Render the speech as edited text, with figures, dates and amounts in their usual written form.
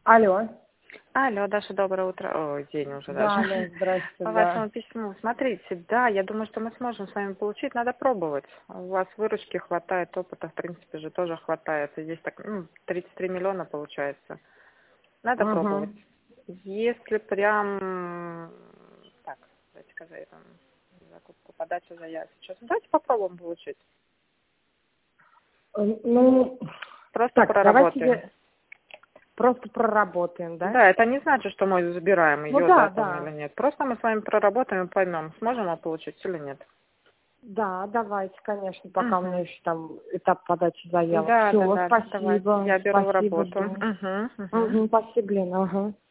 Алло. Алло, Даша, доброе утро. Ой, день уже Да, даже. алло, здрасте, По да. вашему письму. Смотрите, да, я думаю, что мы сможем с вами получить. Надо пробовать. У вас выручки хватает, опыта, в принципе, же тоже хватает. И здесь так, 33 миллиона получается. Надо пробовать. Угу. Если прям... Так, давайте-ка заедем закупку, подачу заявки. Сейчас давайте попробуем получить. Ну, Просто так, давайте проработаем. просто проработаем, да? Да, это не значит, что мы забираем Ну ее, да, да, там да. или нет. Просто мы с вами проработаем и поймем, сможем мы получить или нет. Да, давайте, конечно, пока у меня Угу. еще там этап подачи заявок. Да, Все, давайте. спасибо, Я беру в спасибо, работу. жду. Угу, угу. Угу, спасибо, Лена, ага.